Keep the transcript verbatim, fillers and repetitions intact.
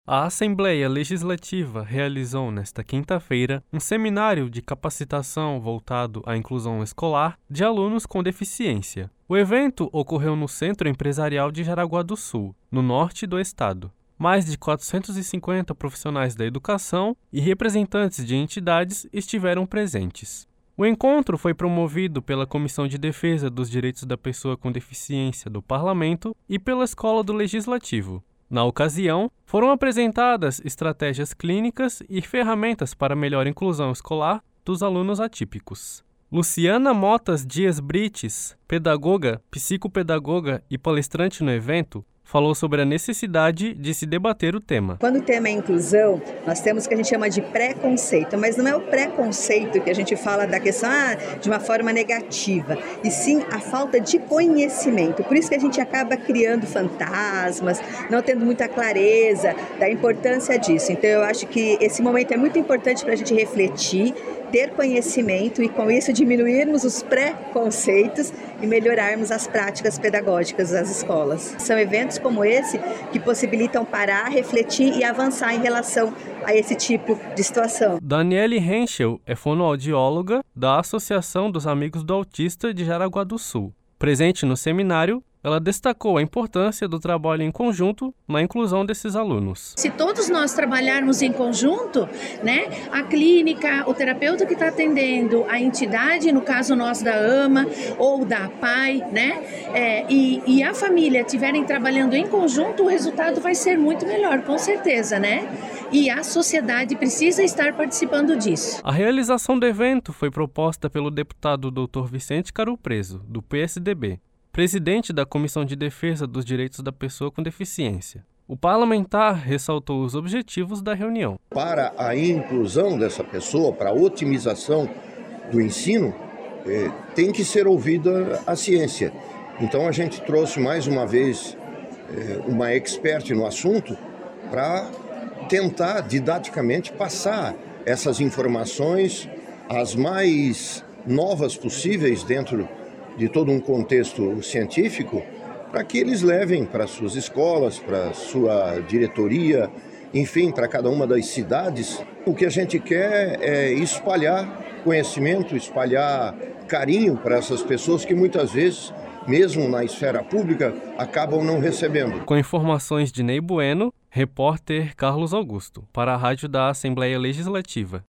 A Assembleia Legislativa realizou nesta quinta-feira um seminário de capacitação voltado à inclusão escolar de alunos com deficiência. O evento ocorreu no Centro Empresarial de Jaraguá do Sul, no norte do estado. Mais de quatrocentos e cinquenta profissionais da educação e representantes de entidades estiveram presentes. O encontro foi promovido pela Comissão de Defesa dos Direitos da Pessoa com Deficiência do Parlamento e pela Escola do Legislativo. Na ocasião, foram apresentadas estratégias clínicas e ferramentas para melhor inclusão escolar dos alunos atípicos. Luciana Motas Dias Brites, pedagoga, psicopedagoga e palestrante no evento, falou sobre a necessidade de se debater o tema. Quando o tema é inclusão, nós temos o que a gente chama de preconceito, mas não é o preconceito que a gente fala da questão ah, de uma forma negativa, e sim a falta de conhecimento. Por isso que a gente acaba criando fantasmas, não tendo muita clareza da importância disso. Então eu acho que esse momento é muito importante para a gente refletir, ter conhecimento e com isso diminuirmos os preconceitos e melhorarmos as práticas pedagógicas das escolas. São eventos como esse que possibilitam parar, refletir e avançar em relação a esse tipo de situação. Daniele Henschel é fonoaudióloga da Associação dos Amigos do Autista de Jaraguá do Sul. Presente no seminário, ela destacou a importância do trabalho em conjunto na inclusão desses alunos. Se todos nós trabalharmos em conjunto, né, a clínica, o terapeuta que está atendendo, a entidade, no caso nosso da AMA ou da APAI, né, é, e, e a família estiverem trabalhando em conjunto, o resultado vai ser muito melhor, com certeza, né? E a sociedade precisa estar participando disso. A realização do evento foi proposta pelo deputado doutor Vicente Carupreso, do P S D B. Presidente da Comissão de Defesa dos Direitos da Pessoa com Deficiência. O parlamentar ressaltou os objetivos da reunião. Para a inclusão dessa pessoa, para a otimização do ensino, eh, tem que ser ouvida a ciência. Então a gente trouxe mais uma vez eh, uma expert no assunto para tentar didaticamente passar essas informações as mais novas possíveis dentro de todo um contexto científico, para que eles levem para suas escolas, para sua diretoria, enfim, para cada uma das cidades. O que a gente quer é espalhar conhecimento, espalhar carinho para essas pessoas que muitas vezes, mesmo na esfera pública, acabam não recebendo. Com informações de Ney Bueno, repórter Carlos Augusto, para a Rádio da Assembleia Legislativa.